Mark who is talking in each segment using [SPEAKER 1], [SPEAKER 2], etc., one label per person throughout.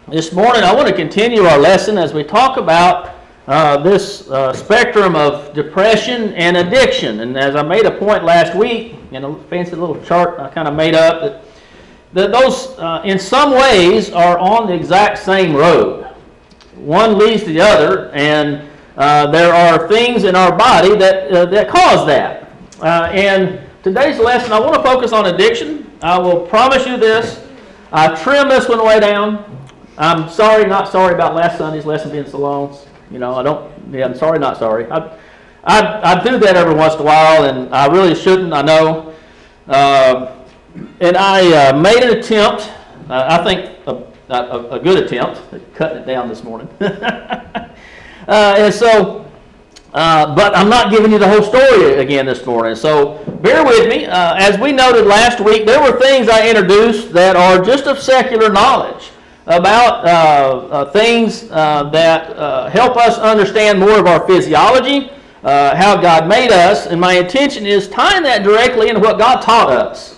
[SPEAKER 1] This morning I want to continue our lesson as we talk about this spectrum of depression and addiction. And as I made a point last week in a fancy little chart I kind of made up, that those in some ways are on the exact same road. One leads to the other, and there are things in our body that cause that. And today's lesson, I want to focus on addiction. I will promise you this. I trimmed this one way down. I'm sorry, not sorry about last Sunday's lesson being so long. You know, I'm sorry, not sorry. I do that every once in a while, and I really shouldn't, I know. And I made an attempt, I think a good attempt at cutting it down this morning. And so, but I'm not giving you the whole story again this morning. So bear with me. As we noted last week, there were things I introduced that are just of secular knowledge about things that help us understand more of our physiology, how God made us, and my intention is tying that directly into what God taught us.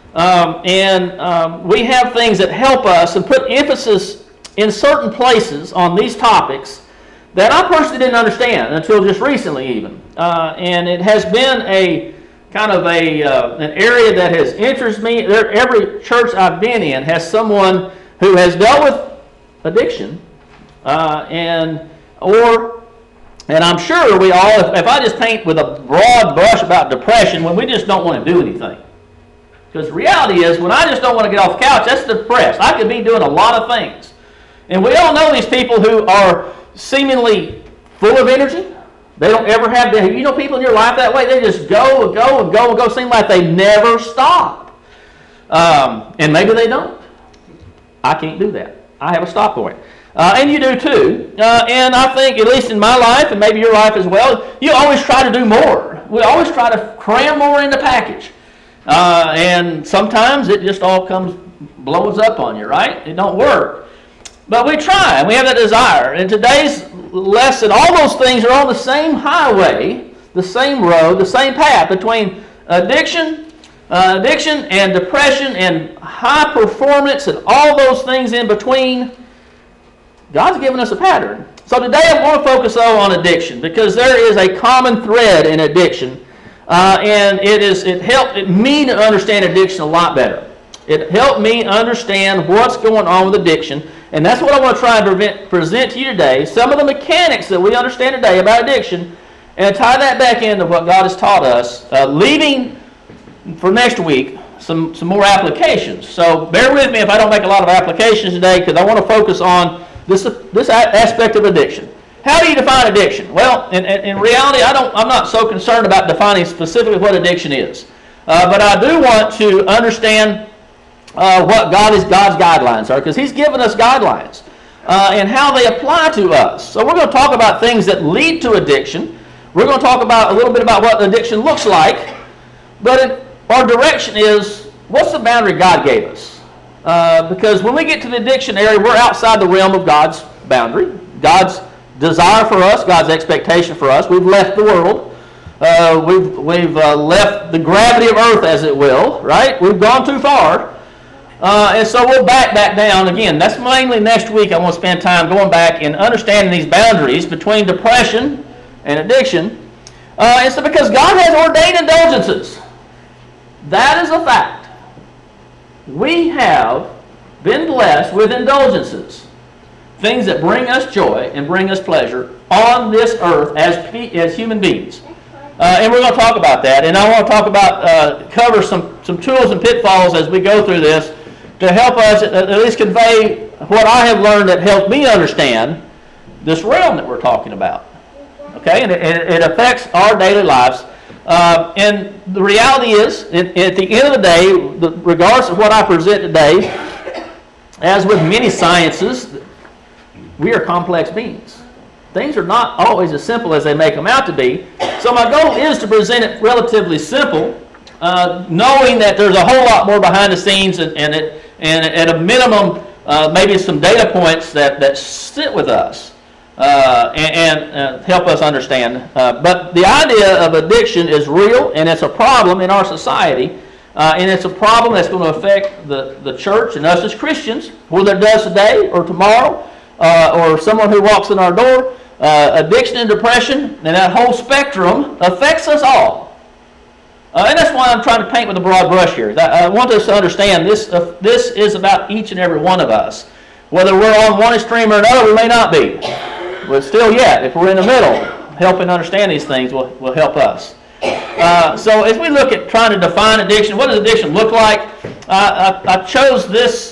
[SPEAKER 1] We have things that help us and put emphasis in certain places on these topics that I personally didn't understand until just recently even. And it has been a kind of an area that has interested me. Every church I've been in has someone who has dealt with addiction, and I'm sure we all, if I just paint with a broad brush about depression, when we just don't want to do anything. Because the reality is, when I just don't want to get off the couch, that's depressed. I could be doing a lot of things. And we all know these people who are seemingly full of energy. They don't ever have, you know people in your life that way? They just go and go and go and go, seem like they never stop. And maybe they don't. I can't do that. I have a stop point. And you do too. And I think, at least in my life, and maybe your life as well, you always try to do more. We always try to cram more in the package. And sometimes it just all blows up on you, right? It don't work. But we try, and we have that desire. In today's lesson, all those things are on the same highway, the same road, the same path between addiction and depression and high performance and all those things in between. God's given us a pattern. So today I want to focus on addiction because there is a common thread in addiction. And it helped me to understand addiction a lot better. It helped me understand what's going on with addiction. And that's what I want to try and present to you today. Some of the mechanics that we understand today about addiction, and tie that back into what God has taught us, leaving for next week some more applications. So bear with me if I don't make a lot of applications today, because I want to focus on this aspect of addiction. How do you define addiction? Well, in reality, I'm not so concerned about defining specifically what addiction is. But I do want to understand what God's guidelines are, because He's given us guidelines and how they apply to us. So we're going to talk about things that lead to addiction. We're going to talk about a little bit about what addiction looks like. But our direction is, what's the boundary God gave us? Because when we get to the addiction area, we're outside the realm of God's boundary, God's desire for us, God's expectation for us. We've left the world. We've left the gravity of earth, as it will, right? We've gone too far. And so we'll back down again. That's mainly next week. I want to spend time going back and understanding these boundaries between depression and addiction. And so because God has ordained indulgences, that is a fact. We have been blessed with indulgences. Things that bring us joy and bring us pleasure on this earth as human beings. And we're going to talk about that. And I want to talk about, cover some tools and pitfalls as we go through this to help us at least convey what I have learned that helped me understand this realm that we're talking about. Okay? And it affects our daily lives. And the reality is, at the end of the day, regardless of what I present today, as with many sciences, we are complex beings. Things are not always as simple as they make them out to be. So my goal is to present it relatively simple, knowing that there's a whole lot more behind the scenes and at a minimum, maybe some data points that sit with us and help us understand. But the idea of addiction is real, and it's a problem in our society. And it's a problem that's going to affect the church and us as Christians, whether it does today or tomorrow, or someone who walks in our door. Addiction and depression and that whole spectrum affects us all. And that's why I'm trying to paint with a broad brush here. I want us to understand this is about each and every one of us. Whether we're on one extreme or another, we may not be. But still yet, if we're in the middle, helping understand these things will help us. So as we look at trying to define addiction, what does addiction look like? I chose this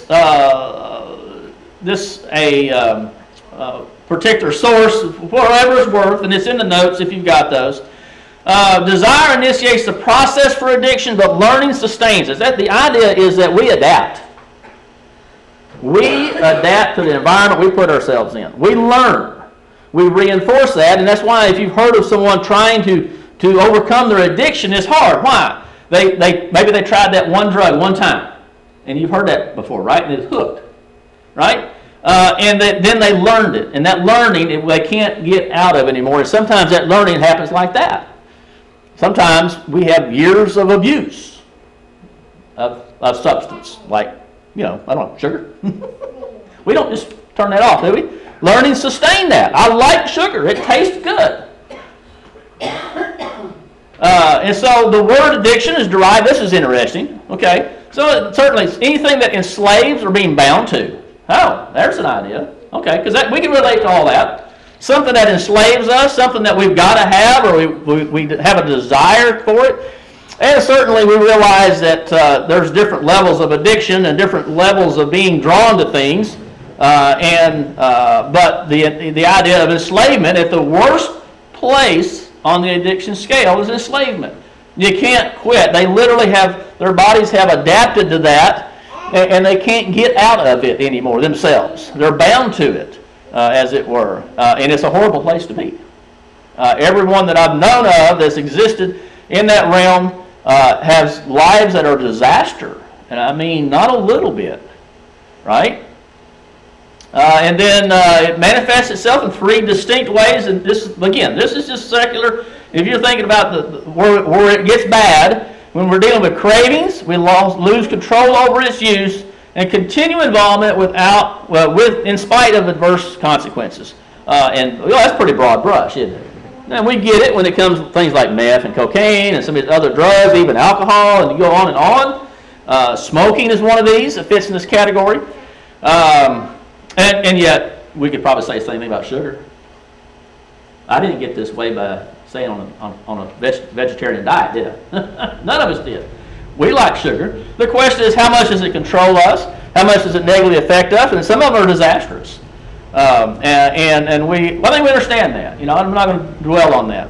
[SPEAKER 1] particular source, whatever it's worth, and it's in the notes if you've got those. Desire initiates the process for addiction, but learning sustains it. The idea is that we adapt. We adapt to the environment we put ourselves in. We learn. We reinforce that, and that's why if you've heard of someone trying to overcome their addiction, it's hard. Why? Maybe they tried that one drug one time, and you've heard that before, right? And it's hooked, right? And then they learned it, and that learning they can't get out of anymore. And sometimes that learning happens like that. Sometimes we have years of abuse of substance, like, I don't know, sugar. We don't just turn that off, do we? Learning sustain that. I like sugar. It tastes good. And so the word addiction is derived. This is interesting. Okay, so certainly anything that enslaves or being bound to. Oh, there's an idea. Okay, because we can relate to all that. Something that enslaves us, something that we've got to have, or we have a desire for it. And certainly we realize that there's different levels of addiction and different levels of being drawn to things. But the idea of enslavement, at the worst place on the addiction scale, is enslavement. You can't quit. They literally their bodies have adapted to that, and they can't get out of it anymore themselves. They're bound to it, as it were. And it's a horrible place to be. Everyone that I've known of that's existed in that realm has lives that are disaster. And I mean, not a little bit, right? And then it manifests itself in three distinct ways. And this is just secular. If you're thinking about where it gets bad, when we're dealing with cravings, we lose control over its use and continue involvement in spite of adverse consequences. And that's pretty broad brush, isn't it? And we get it when it comes to things like meth and cocaine and some of these other drugs, even alcohol, and you go on and on. Smoking is one of these that fits in this category. And yet, we could probably say the same thing about sugar. I didn't get this way by staying on a vegetarian diet, did I? None of us did. We like sugar. The question is, how much does it control us? How much does it negatively affect us? And some of them are disastrous. I think we understand that. I'm not going to dwell on that.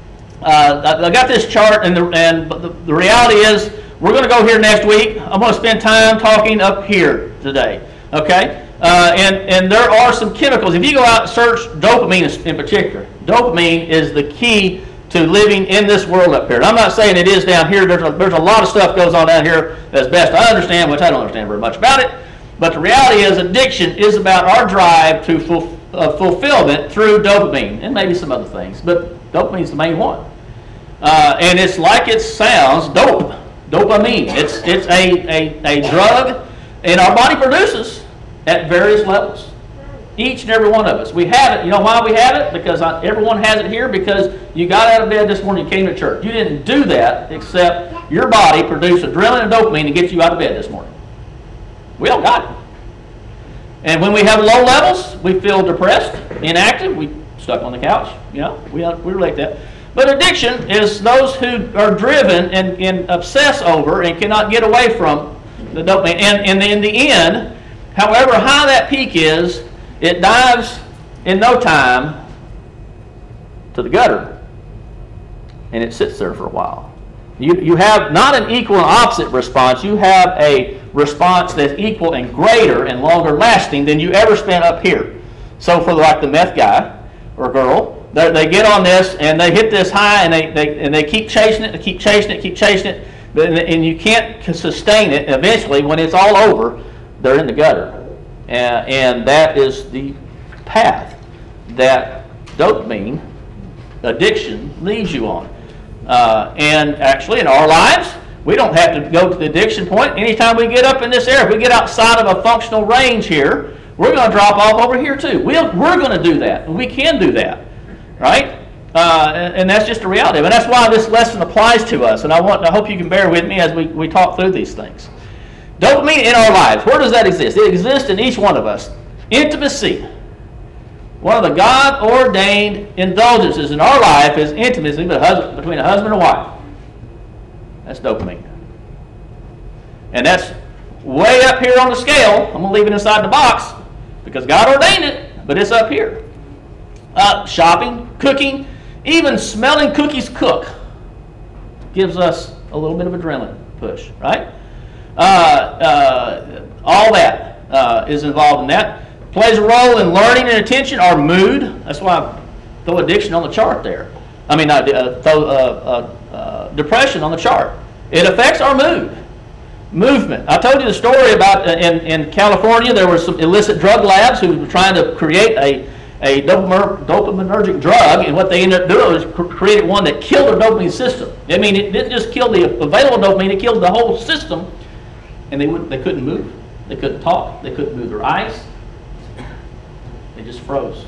[SPEAKER 1] I got this chart, and the reality is, we're going to go here next week. I'm going to spend time talking up here today. Okay? And there are some chemicals. If you go out and search dopamine in particular, dopamine is the key to living in this world up here. And I'm not saying it is down here. There's a lot of stuff goes on down here as best I understand, which I don't understand very much about it. But the reality is, addiction is about our drive to fulfillment through dopamine, and maybe some other things. But dopamine is the main one. And it's like it sounds, dopamine. It's a drug, and our body produces at various levels. Each and every one of us. We have it. You know why we have it? Because everyone has it here, because you got out of bed this morning and came to church. You didn't do that except your body produced adrenaline and dopamine to get you out of bed this morning. We all got it. And when we have low levels, we feel depressed, inactive, we stuck on the couch. We relate that. But addiction is those who are driven and obsess over and cannot get away from the dopamine. And in the end, however high that peak is, it dives in no time to the gutter, and it sits there for a while. You have not an equal and opposite response. You have a response that's equal and greater and longer lasting than you ever spent up here. So for like the meth guy or girl, they get on this and they hit this high, and they keep chasing it, keep chasing it, and you can't sustain it. Eventually, when it's all over, they're in the gutter. And that is the path that dopamine addiction leads you on. And actually, in our lives, We don't have to go to the addiction point. Anytime we get up in this area, if we get outside of a functional range here, we're going to drop off over here too. We're going to do that, and we can do that, right? And that's just a reality. And that's why this lesson applies to us. And I hope you can bear with me as we talk through these things. Dopamine in our lives, where does that exist? It exists in each one of us. Intimacy. One of the God-ordained indulgences in our life is intimacy between a husband and a wife. That's dopamine. And that's way up here on the scale. I'm going to leave it inside the box because God ordained it, but it's up here. Shopping, cooking, even smelling cookies cook gives us a little bit of adrenaline push, right? All that is involved in that. Plays a role in learning and attention, our mood. That's why I throw addiction on the chart there. I mean, depression on the chart. It affects our mood. Movement. I told you the story about in California, there were some illicit drug labs who were trying to create a dopaminergic drug, and what they ended up doing was created one that killed their dopamine system. I mean, it didn't just kill the available dopamine, it killed the whole system, and they couldn't move, they couldn't talk, they couldn't move their eyes, they just froze.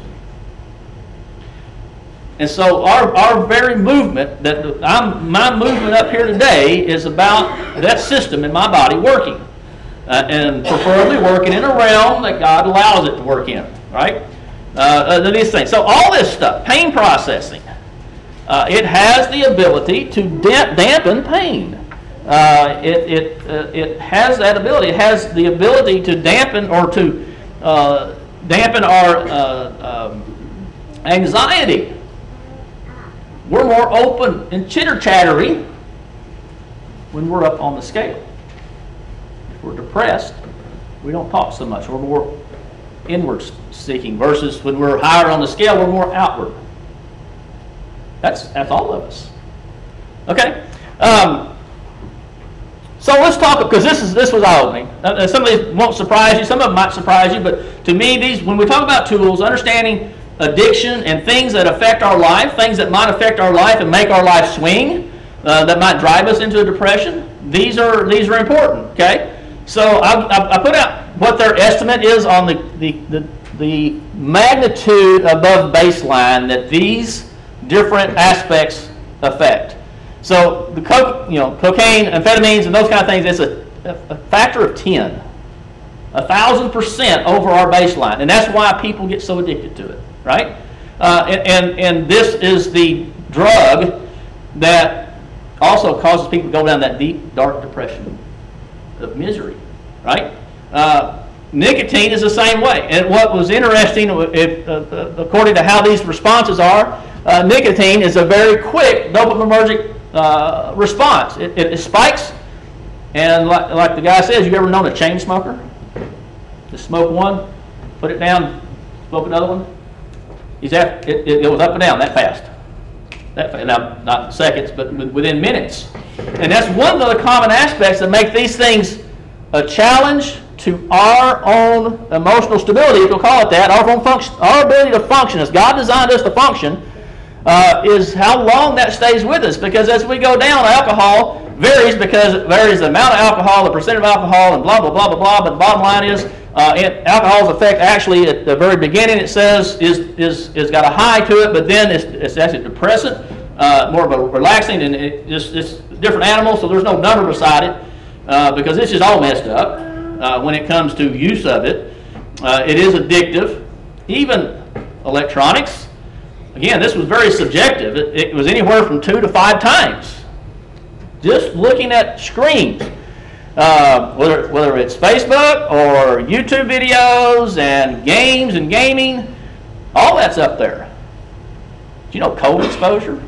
[SPEAKER 1] And so our very movement, my movement up here today is about that system in my body working, and preferably working in a realm that God allows it to work in, right? These things. So all this stuff, pain processing, it has the ability to dampen pain. It has that ability. It has the ability to dampen or to dampen our anxiety. We're more open and chitter-chattery when we're up on the scale. If we're depressed, we don't talk so much. We're more inward seeking versus when we're higher on the scale, we're more outward. That's all of us. Okay? So let's talk, because this was eye-opening. Some of these won't surprise you, some of them might surprise you, but to me, when we talk about tools, understanding addiction and things that affect our life, things that might affect our life and make our life swing, that might drive us into a depression, these are important, okay? So I put out what their estimate is on the magnitude above baseline that these different aspects affect. So the cocaine, amphetamines, and those kind of things, it's a factor of 10, 1,000% over our baseline, and that's why people get so addicted to it, right? And this is the drug that also causes people to go down that deep, dark depression of misery, right? Nicotine is the same way. And what was interesting, according to how these responses are, nicotine is a very quick dopaminergic response. It spikes, and like the guy says, you ever known a chain smoker? Just smoke one, put it down, smoke another one. It goes up and down that fast. Now, not seconds, but within minutes. And that's one of the common aspects that make these things a challenge to our own emotional stability, if you'll call it that, our ability to function as God designed us to function, is how long that stays with us. Because as we go down, alcohol varies because it varies the amount of alcohol, the percent of alcohol, and blah, blah, blah, blah, blah. But the bottom line is, alcohol's effect actually at the very beginning, it says, is got a high to it, but then it's actually depressant, more of a relaxing, and it's different animals, so there's no number beside it, because it's just all messed up when it comes to use of it. It is addictive. Even electronics, again, this was very subjective. It was anywhere from 2 to 5 times. Just looking at screens. Whether it's Facebook or YouTube videos and games and gaming, all that's up there. Do you know cold exposure?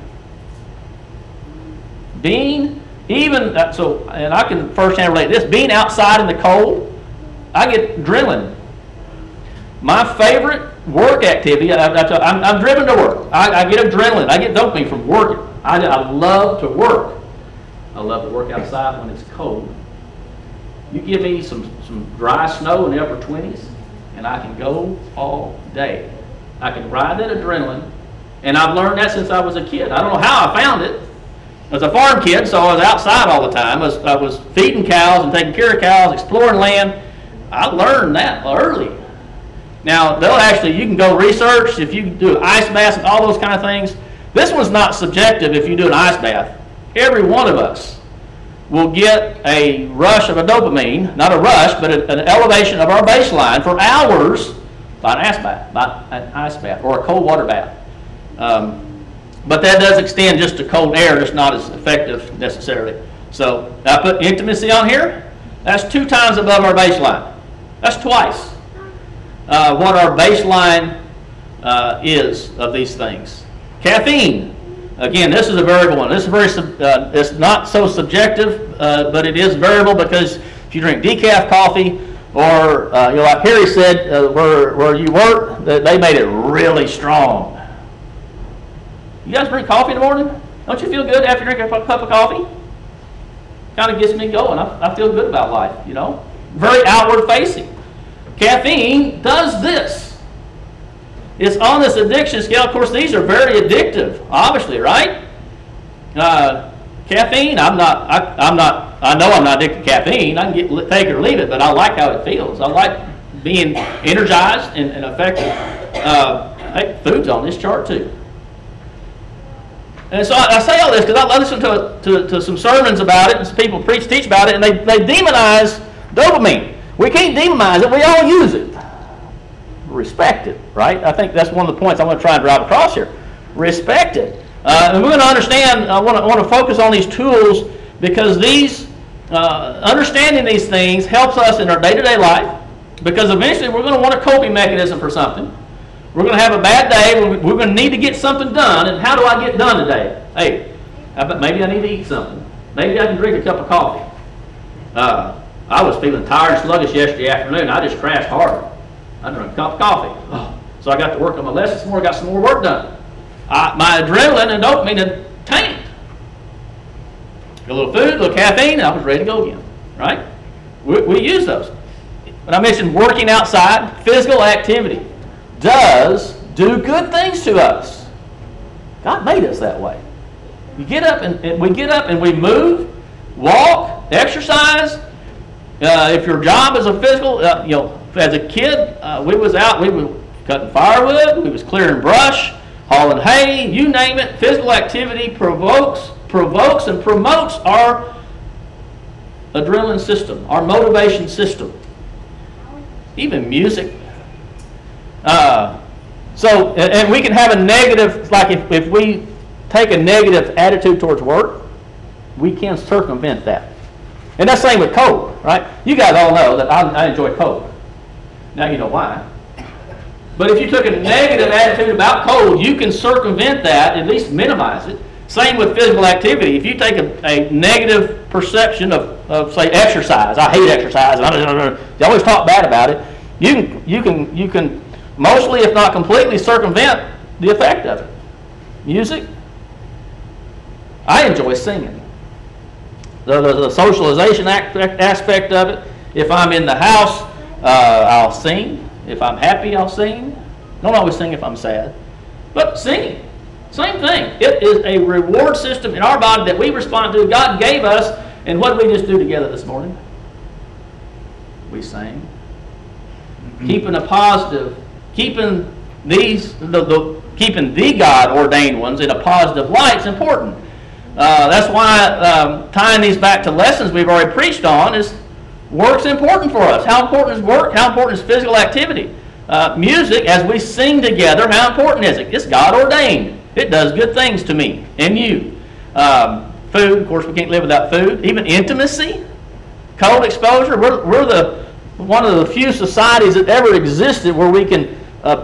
[SPEAKER 1] And I can firsthand relate this, being outside in the cold, I get adrenaline. My favorite work activity, I'm driven to work. I get adrenaline, I get dopamine from working. I love to work. I love to work outside when it's cold. You give me some dry snow in the upper 20s, and I can go all day. I can ride that adrenaline, and I've learned that since I was a kid. I don't know how I found it. was a farm kid, so I was outside all the time. I was feeding cows and taking care of cows, exploring land. I learned that early. Now, you can go research if you do ice baths and all those kind of things. This one's not subjective if you do an ice bath. Every one of us will get a rush of a dopamine, not a rush, but an elevation of our baseline for hours by an ice bath or a cold water bath. But that does extend just to cold air, just not as effective necessarily. So I put intimacy on here. That's 2 times above our baseline. That's twice what our baseline is of these things. Caffeine. Again, this is a variable one. This is it's not so subjective, but it is variable because if you drink decaf coffee, or like Harry said, where you work, they made it really strong. You guys drink coffee in the morning? Don't you feel good after you drink a cup of coffee? Kind of gets me going. I feel good about life, you know. Very outward facing. Caffeine does this. It's on this addiction scale. Of course, these are very addictive, obviously, right? Caffeine, I know I'm not addicted to caffeine. I can take it or leave it, but I like how it feels. I like being energized and effective. Hey, food's on this chart too. And so I say all this because I listen to some sermons about it, and some people teach about it, and they demonize dopamine. We can't demonize it. We all use it. Respect it, right? I think that's one of the points I'm going to try and drive across here. Respect it. And we're going to understand, I want to focus on these tools because understanding these things helps us in our day-to-day life, because eventually we're going to want a coping mechanism for something. We're going to have a bad day. We're going to need to get something done. And how do I get done today? Hey, maybe I need to eat something. Maybe I can drink a cup of coffee. I was feeling tired and sluggish yesterday afternoon. I just crashed hard. I drank a cup of coffee. Oh, so I got to work on my lessons more. Got some more work done. My adrenaline and dopamine had tanked. A little food, a little caffeine, and I was ready to go again. Right? We use those. But I mentioned working outside, physical activity does do good things to us. God made us that way. You get up and we get up and we move, walk, exercise. If your job is a physical, as a kid, we was cutting firewood, we was clearing brush, hauling hay, you name it. Physical activity provokes and promotes our adrenaline system, our motivation system. Even music. And we can have a negative, like if we take a negative attitude towards work, we can circumvent that. And that's the same with cold, right? You guys all know that I enjoy cold. Now you know why. But if you took a negative attitude about cold, you can circumvent that, at least minimize it. Same with physical activity. If you take a negative perception of say, exercise, I hate exercise, you always talk bad about it, you can mostly, if not completely, circumvent the effect of it. Music. I enjoy singing. The socialization aspect of it. If I'm in the house, I'll sing. If I'm happy, I'll sing. Don't always sing if I'm sad. But singing, same thing. It is a reward system in our body that we respond to. God gave us, and what did we just do together this morning? We sang. Keeping a positive, keeping the God-ordained ones in a positive light is important. That's why tying these back to lessons we've already preached on is work's important for us. How important is work? How important is physical activity? Music, as we sing together, how important is it? It's God-ordained. It does good things to me and you. Food, of course, we can't live without food. Even intimacy, cold exposure. We're one of the few societies that ever existed where we can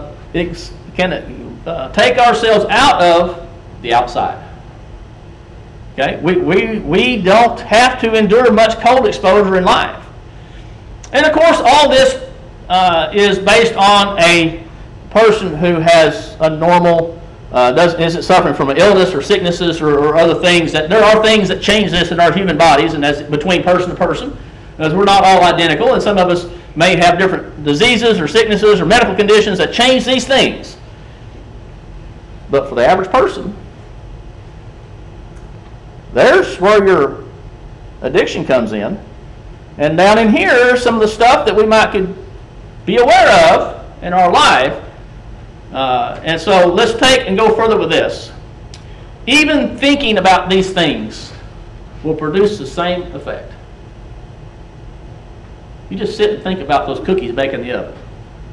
[SPEAKER 1] take ourselves out of the outside. Okay, we don't have to endure much cold exposure in life. And of course, all this is based on a person who has a normal, isn't suffering from an illness or sicknesses or other things. That there are things that change this in our human bodies, and that's between person to person, because we're not all identical, and some of us may have different diseases or sicknesses or medical conditions that change these things. But for the average person, There's where your addiction comes in. And down in here, some of the stuff that we might could be aware of in our life. And so let's take and go further with this. Even thinking about these things will produce the same effect. You just sit and think about those cookies baking in the oven.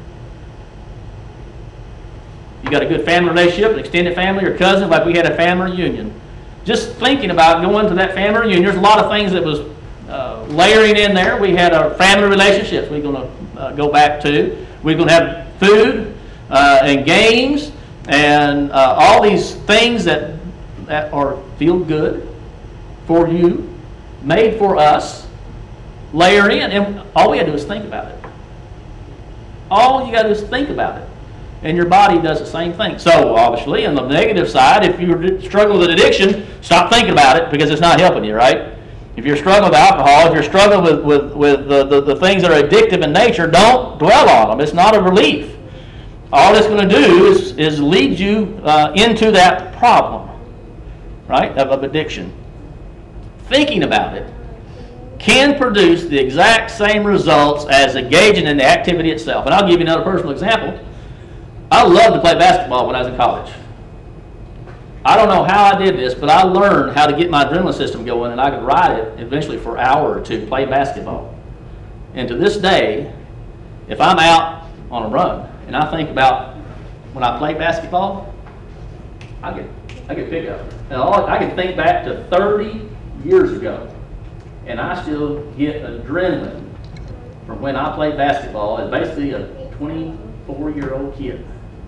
[SPEAKER 1] You got a good family relationship, an extended family or cousin, like we had a family reunion. Just thinking about going to that family reunion, there's a lot of things that was layering in there. We had our family relationships we're going to go back to. We're going to have food and games and all these things that are feel good for you, made for us, layer in. And all we got to do is think about it. All you got to do is think about it. And your body does the same thing. So obviously, on the negative side, if you struggle with addiction, stop thinking about it because it's not helping you, right? If you're struggling with alcohol, if you're struggling with the things that are addictive in nature, don't dwell on them. It's not a relief. All it's going to do is lead you into that problem, right, of addiction. Thinking about it can produce the exact same results as engaging in the activity itself. And I'll give you another personal example. I loved to play basketball when I was in college. I don't know how I did this, but I learned how to get my adrenaline system going, and I could ride it eventually for an hour or two, play basketball. And to this day, if I'm out on a run and I think about when I played basketball, I get pick up. And I can think back to 30 years ago, and I still get adrenaline from when I played basketball as basically a 24-year-old kid.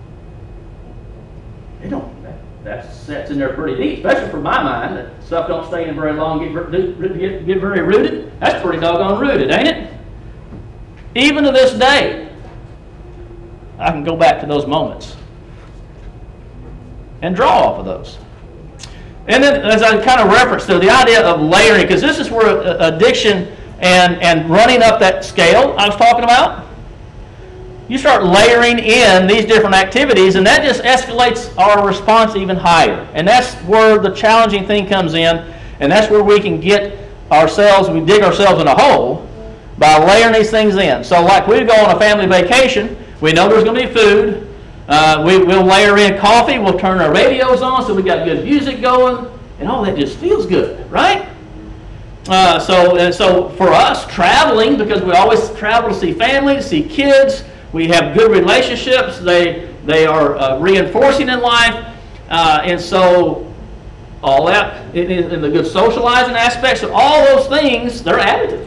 [SPEAKER 1] That sets in there pretty deep, especially for my mind, that stuff don't stay in very long, get very rooted. That's pretty doggone rooted, ain't it? Even to this day, I can go back to those moments and draw off of those. And then, as I kind of referenced to the idea of layering, because this is where addiction and running up that scale I was talking about, you start layering in these different activities, and that just escalates our response even higher. And that's where the challenging thing comes in, and that's where we can get ourselves, we dig ourselves in a hole by layering these things in. So like we go on a family vacation, we know there's going to be food. We'll layer in coffee, we'll turn our radios on so we got good music going, and all that just feels good, right? So for us, traveling, because we always travel to see family, to see kids, we have good relationships. They are reinforcing in life. And so all that, in the good socializing aspects, of all those things, they're additive.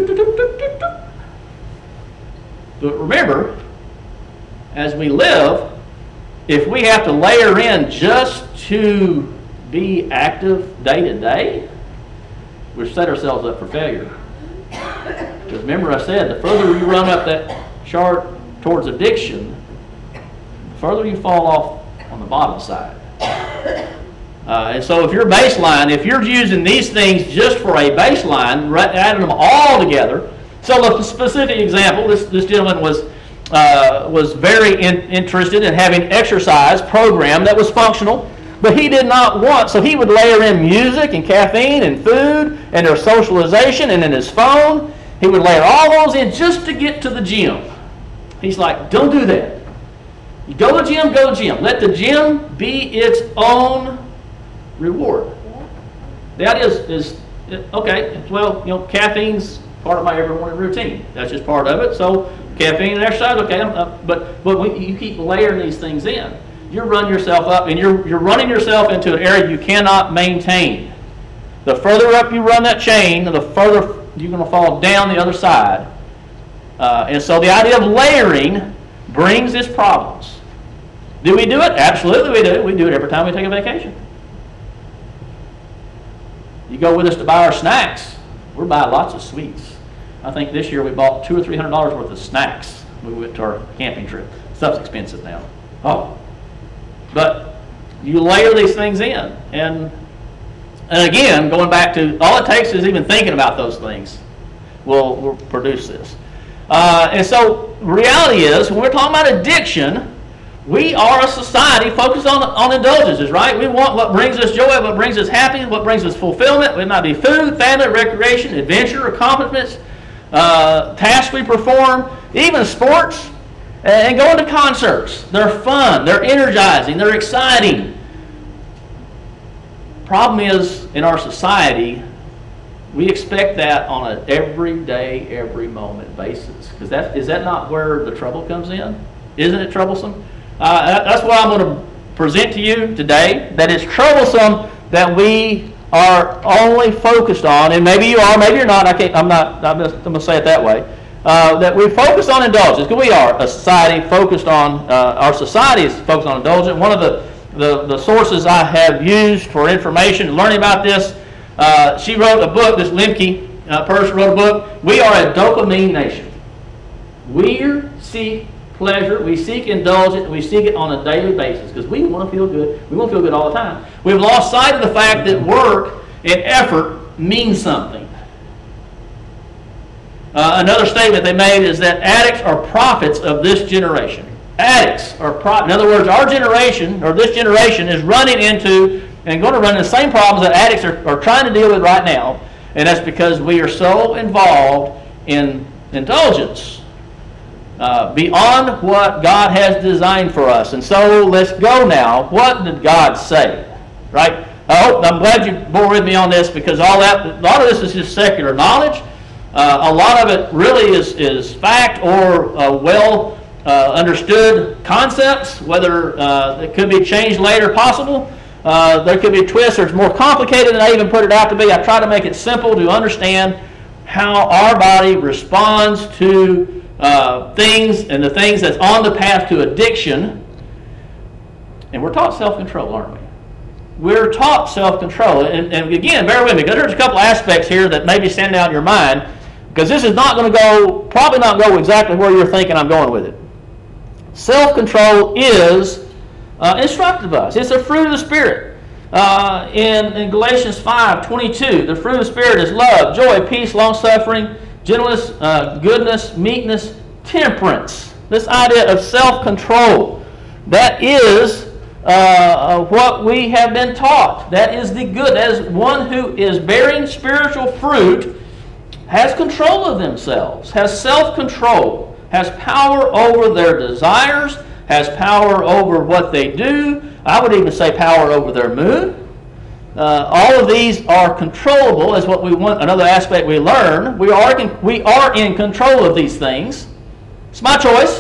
[SPEAKER 1] But remember, as we live, if we have to layer in just to be active day to day, we've set ourselves up for failure. Because remember I said, the further you run up that chart towards addiction, the further you fall off on the bottom side. And so if your baseline, if you're using these things just for a baseline, adding them all together. So the specific example, this gentleman was very interested in having exercise program that was functional, but he did not want, so he would layer in music and caffeine and food and their socialization and in his phone. He would layer all those in just to get to the gym. He's like, don't do that. You go to the gym, go to the gym. Let the gym be its own reward. That is okay, well, caffeine's part of my every morning routine. That's just part of it. So caffeine and exercise, okay, but when you keep layering these things in, you run yourself up, and you're running yourself into an area you cannot maintain. The further up you run that chain, the further you're going to fall down the other side. And so the idea of layering brings its problems. Do we do it? Absolutely we do. We do it every time we take a vacation. You go with us to buy our snacks, we're buying lots of sweets. I think this year we bought $200 or $300 worth of snacks when we went to our camping trip. Stuff's expensive now. Oh. But you layer these things in. And again, going back to, all it takes is even thinking about those things will produce this. And so reality is, when we're talking about addiction, We are a society focused on indulgences, right? We want what brings us joy, what brings us happiness, what brings us fulfillment. It might be food, family, recreation, adventure, accomplishments, tasks we perform, even sports, and going to concerts. They're fun, they're energizing, they're exciting. Problem is, in our society, we expect that on an everyday, every moment basis. Because is that not where the trouble comes in? Isn't it troublesome? That's what I'm going to present to you today. That it's troublesome that we are only focused on, and maybe you are, maybe you're not. I'm going to say it that way. That we focus on indulgence, because we are a society focused on. Our society is focused on indulgence. One of the sources I have used for information and learning about this, she wrote a book. This Lemke person wrote a book. We are a dopamine nation. We seek pleasure, we seek indulgence, we seek it on a daily basis because we want to feel good. We want to feel good all the time. We've lost sight of the fact that work and effort means something. Another statement they made is that addicts are prophets of this generation. Addicts are in other words, our generation, or this generation, is running into and going to run into the same problems that addicts are trying to deal with right now, and that's because we are so involved in indulgence. Beyond what God has designed for us. And so let's go now. What did God say? Right? I'm glad you bore with me on this because a lot of this is just secular knowledge. A lot of it really is fact or well understood concepts, whether it could be changed later possible. There could be a twist or it's more complicated than I even put it out to be. I try to make it simple to understand how our body responds to things and the things that's on the path to addiction. And we're taught self-control, aren't we? We're taught self-control. And again, bear with me, because there's a couple aspects here that may be standing out in your mind, because this is not going to probably not go exactly where you're thinking I'm going with it. Self-control is instructive of us. It's a fruit of the Spirit. In Galatians 5:22, the fruit of the Spirit is love, joy, peace, long-suffering, gentleness, goodness, meekness, temperance. This idea of self-control. That is what we have been taught. That is the good. That is one who is bearing spiritual fruit, has control of themselves, has self-control, has power over their desires, has power over what they do. I would even say power over their mood. All of these are controllable, is what we want. Another aspect we learn. We are in control of these things. It's my choice.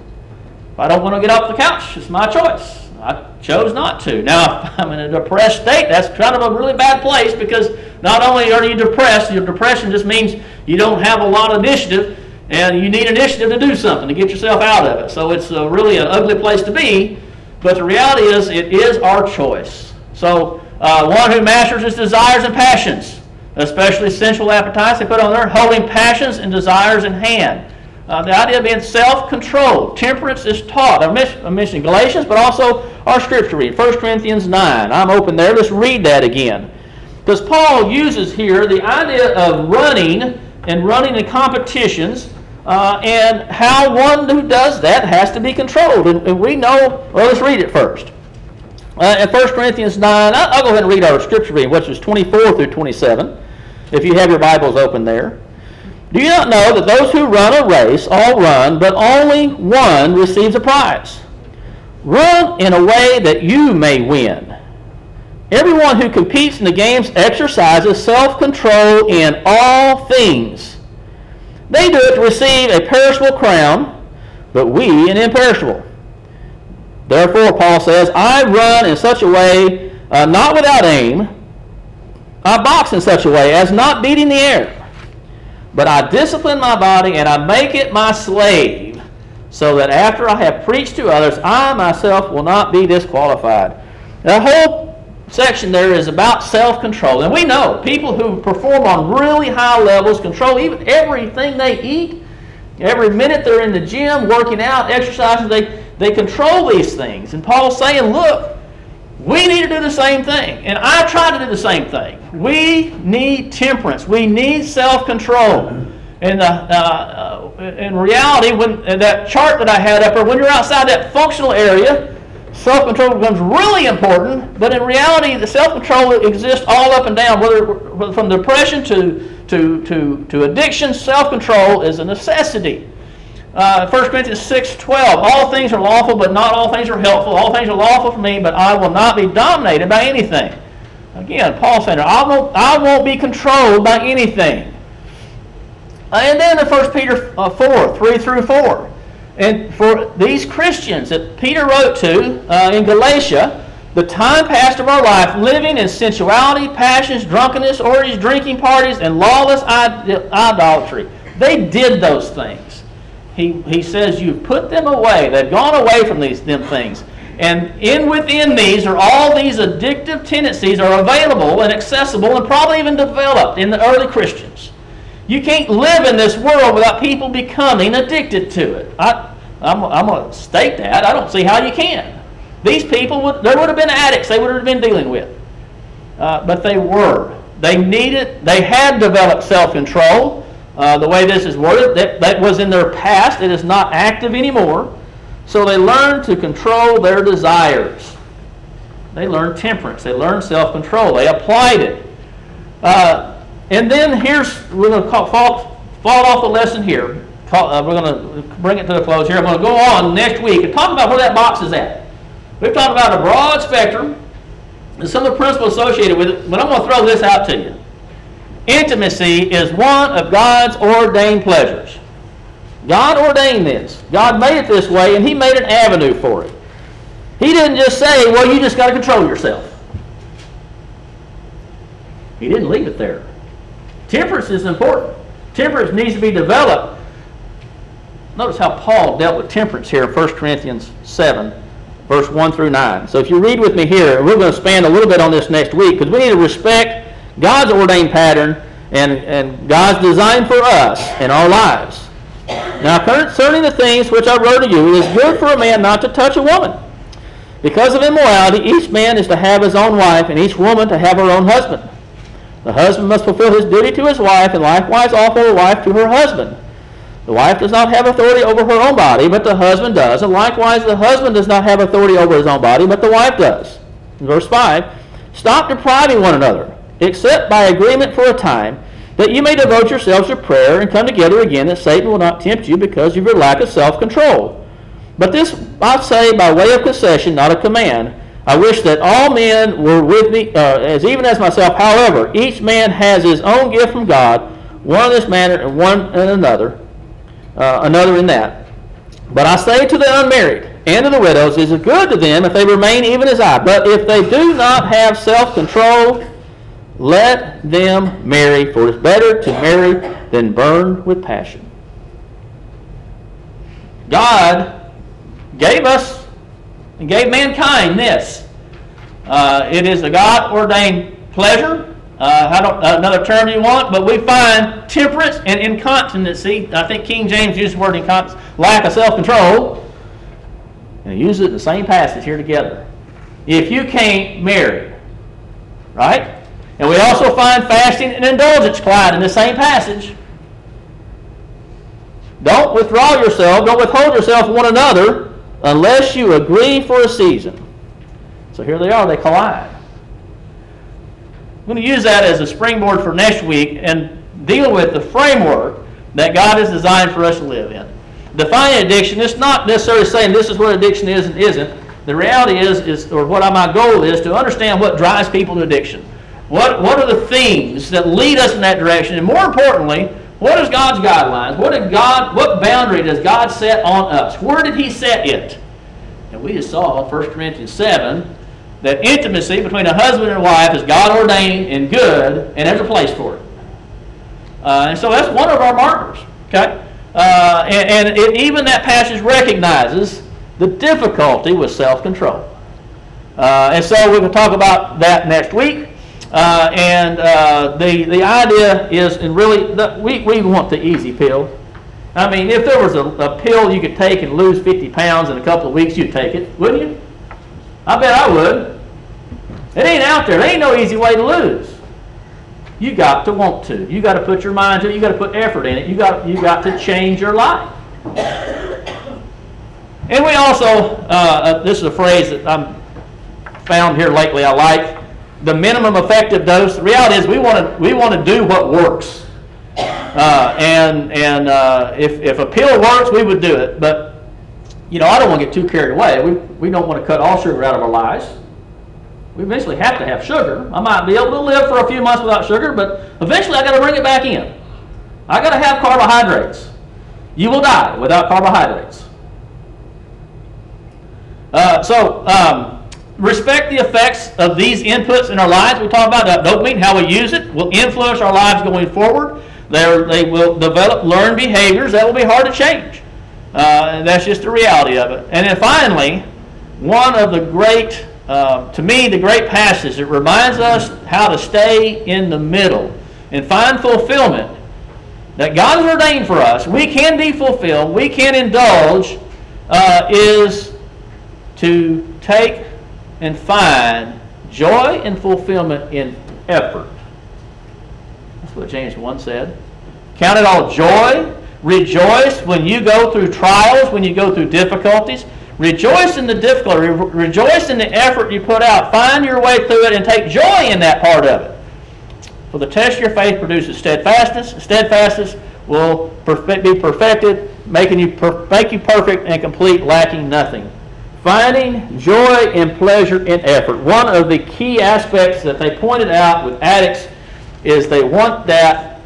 [SPEAKER 1] If I don't want to get off the couch, it's my choice. I chose not to. Now, if I'm in a depressed state, that's kind of a really bad place because not only are you depressed, your depression just means you don't have a lot of initiative and you need initiative to do something to get yourself out of it. So it's really an ugly place to be, but the reality is it is our choice. So one who masters his desires and passions, especially sensual appetites, they put on there, holding passions and desires in hand. The idea of being self-controlled. Temperance is taught. I'm mentioning Galatians, but also our scripture read, 1 Corinthians 9. I'm open there. Let's read that again. Because Paul uses here the idea of running in competitions and how one who does that has to be controlled. And we know, well, let's read it first. In 1 Corinthians 9, I'll go ahead and read our scripture reading, which is 24 through 27, if you have your Bibles open there. Do you not know that those who run a race all run, but only one receives a prize? Run in a way that you may win. Everyone who competes in the games exercises self-control in all things. They do it to receive a perishable crown, but we an imperishable. Therefore, Paul says, I run in such a way, not without aim. I box in such a way as not beating the air. But I discipline my body and I make it my slave, so that after I have preached to others, I myself will not be disqualified. That whole section there is about self-control. And we know people who perform on really high levels, control even everything they eat, every minute they're in the gym, working out, exercising, they control these things. And Paul's saying, look, we need to do the same thing. And I try to do the same thing. We need temperance. We need self-control. And in reality, when that chart that I had up there, when you're outside that functional area, self-control becomes really important. But in reality, the self-control exists all up and down, whether from depression to addiction. Self-control is a necessity. 1 Corinthians 6:12, all things are lawful, but not all things are helpful. All things are lawful for me, but I will not be dominated by anything. Again, Paul saying, I won't be controlled by anything. And then in 1 Peter 4:3-4, and for these Christians that Peter wrote to in Galatia, the time past of our life, living in sensuality, passions, drunkenness, orgies, drinking parties, and lawless idolatry. They did those things. He says, you've put them away. They've gone away from them things. And within these are all these addictive tendencies are available and accessible and probably even developed in the early Christians. You can't live in this world without people becoming addicted to it. I'm going to state that. I don't see how you can. These people, there would have been addicts they would have been dealing with. But they were. They had developed self-control. The way this is worded, that was in their past. It is not active anymore. So they learned to control their desires. They learned temperance. They learned self-control. They applied it. And then we're going to fall off the lesson here. We're going to bring it to the close here. I'm going to go on next week and talk about where that box is at. We've talked about a broad spectrum and some of the principles associated with it, but I'm going to throw this out to you. Intimacy is one of God's ordained pleasures. God ordained this. God made it this way, and He made an avenue for it. He didn't just say, well, you just got to control yourself. He didn't leave it there. Temperance is important. Temperance needs to be developed. Notice how Paul dealt with temperance here in 1 Corinthians 7, verse 1-9. So if you read with me here, we're going to expand a little bit on this next week, because we need to respect God's ordained pattern and God's design for us in our lives. Now, concerning the things which I wrote to you, it is good for a man not to touch a woman. Because of immorality, each man is to have his own wife, and each woman to have her own husband. The husband must fulfill his duty to his wife, and likewise also the wife to her husband. The wife does not have authority over her own body, but the husband does. And likewise the husband does not have authority over his own body, but the wife does. In verse 5, stop depriving one another, except by agreement for a time, that you may devote yourselves to prayer and come together again, that Satan will not tempt you because of your lack of self-control. But this I say by way of concession, not a command. I wish that all men were with me, even as myself. However, each man has his own gift from God, one in this manner and one in another in that. But I say to the unmarried and to the widows, it is good to them if they remain even as I. But if they do not have self-control, let them marry, for it is better to marry than burn with passion. God gave us and gave mankind this. It is a God-ordained pleasure. Another term you want, but we find temperance and incontinency. I think King James used the word incontinence, lack of self-control, and he uses it in the same passage here together. If you can't marry, right? And we also find fasting and indulgence applied in the same passage. Don't withdraw yourself, don't withhold yourself from one another unless you agree for a season. So here they are, they collide. I'm going to use that as a springboard for next week and deal with the framework that God has designed for us to live in. Defining addiction, it's not necessarily saying this is what addiction is and isn't. The reality is or what my goal is, to understand what drives people to addiction. What are the things that lead us in that direction? And more importantly, what is God's guidelines? What boundary does God set on us? Where did He set it? And we just saw in 1 Corinthians 7 that intimacy between a husband and a wife is God ordained and good, and there's a place for it. And so that's one of our markers. Okay, even that passage recognizes the difficulty with self-control. And so we will talk about that next week. The idea is, and really, we want the easy pill. I mean, if there was a pill you could take and lose 50 pounds in a couple of weeks, you'd take it, wouldn't you? I bet I would. It ain't out there. There ain't no easy way to lose. You got to want to. You got to put your mind to it. You got to put effort in it. You got to change your life. And we also, this is a phrase that I'm found here lately I like, the minimum effective dose. The reality is we want to do what works. If a pill works, we would do it. But, I don't want to get too carried away. We don't want to cut all sugar out of our lives. We eventually have to have sugar. I might be able to live for a few months without sugar, but eventually I got to bring it back in. I got to have carbohydrates. You will die without carbohydrates. Respect the effects of these inputs in our lives. We talk about dopamine, how we use it, will influence our lives going forward. They will develop learned behaviors that will be hard to change. And that's just the reality of it. And then finally, one of the great, to me, the great passage that reminds us how to stay in the middle and find fulfillment that God has ordained for us. We can be fulfilled, we can indulge, is to take and find joy and fulfillment in effort. That's what James 1 said. Count it all joy. Rejoice when you go through trials, when you go through difficulties. Rejoice in the difficulty. Rejoice in the effort you put out. Find your way through it and take joy in that part of it. For the test of your faith produces steadfastness. Steadfastness will be perfected, make you perfect and complete, lacking nothing. Finding joy and pleasure in effort. One of the key aspects that they pointed out with addicts is they want that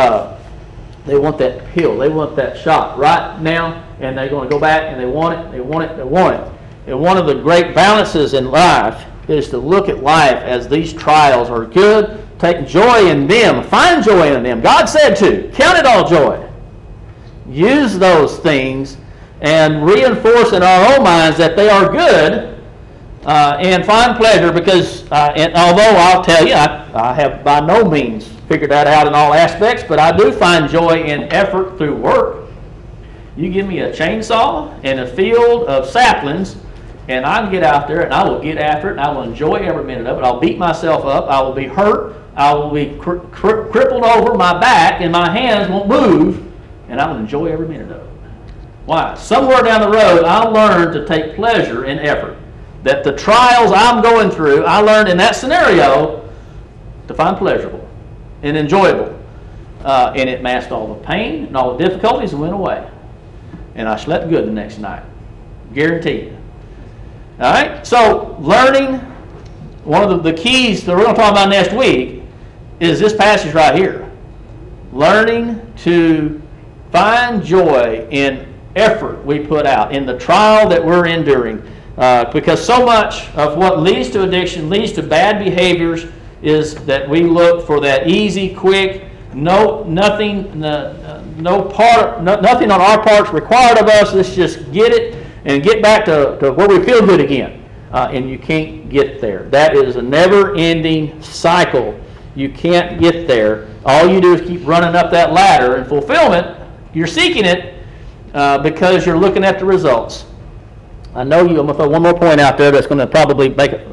[SPEAKER 1] pill, they want that shot right now, and they're going to go back and they want it, they want it, they want it. And one of the great balances in life is to look at life as these trials are good, take joy in them, find joy in them. God said to, count it all joy. Use those things and reinforce in our own minds that they are good, and find pleasure, because and although I'll tell you, I have by no means figured that out in all aspects, but I do find joy in effort through work. You give me a chainsaw and a field of saplings, and I can get out there and I will get after it, and I will enjoy every minute of it. I'll beat myself up, I will be hurt, I will be crippled over my back, and my hands won't move, and I will enjoy every minute of it. Why? Somewhere down the road, I'll learn to take pleasure in effort. That the trials I'm going through, I learned in that scenario to find pleasurable and enjoyable. And it masked all the pain and all the difficulties and went away. And I slept good the next night. Guaranteed. All right? So, learning, one of the keys that we're going to talk about next week is this passage right here. Learning to find joy in effort we put out, in the trial that we're enduring. Because so much of what leads to addiction, leads to bad behaviors, is that we look for that easy, quick, nothing on our parts required of us. Let's just get it and get back to where we feel good again. And you can't get there. That is a never-ending cycle. You can't get there. All you do is keep running up that ladder, and fulfillment, you're seeking it because you're looking at the results. I know I'm going to throw one more point out there that's going to probably make it,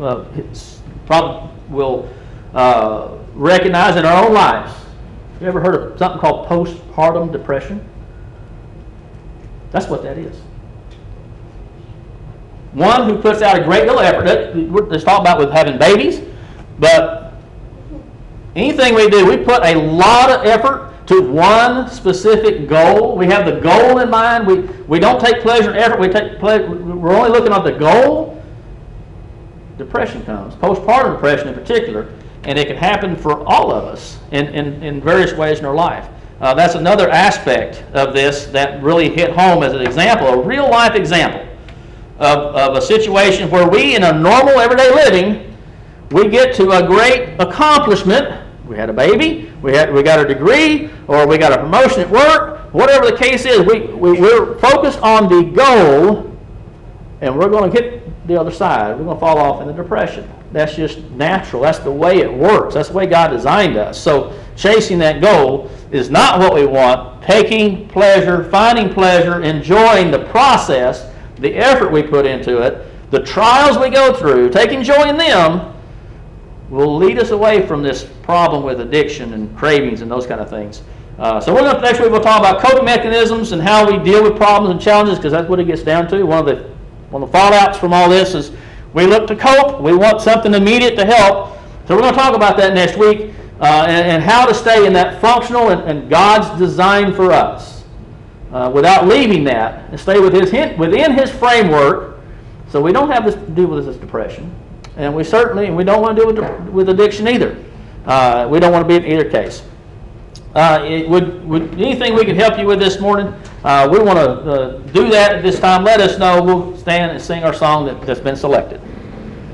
[SPEAKER 1] will recognize in our own lives. You ever heard of something called postpartum depression? That's what that is. One who puts out a great deal of effort. Let's talk about with having babies, but anything we do, we put a lot of effort to one specific goal. We have the goal in mind. We don't take pleasure in effort. We're only looking at the goal. Depression comes, postpartum depression in particular, and it can happen for all of us in various ways in our life. That's another aspect of this that really hit home as an example, a real life example of a situation where we, in a normal everyday living, we get to a great accomplishment. We had a baby, we got a degree, or we got a promotion at work. Whatever the case is, we're focused on the goal, and we're going to hit the other side. We're going to fall off into depression. That's just natural. That's the way it works. That's the way God designed us. So chasing that goal is not what we want. Taking pleasure, finding pleasure, enjoying the process, the effort we put into it, the trials we go through, taking joy in them, will lead us away from this problem with addiction and cravings and those kind of things. So next week we'll talk about coping mechanisms and how we deal with problems and challenges, because that's what it gets down to. One of the fallouts from all this is we look to cope. We want something immediate to help. So we're going to talk about that next week, and how to stay in that functional and God's design for us without leaving that, and stay within His framework, so we don't have to deal with this depression, and we don't want to deal with addiction either. We don't want to be in either case. Would anything we can help you with this morning? We want to do that at this time. Let us know. We'll stand and sing our song that's been selected.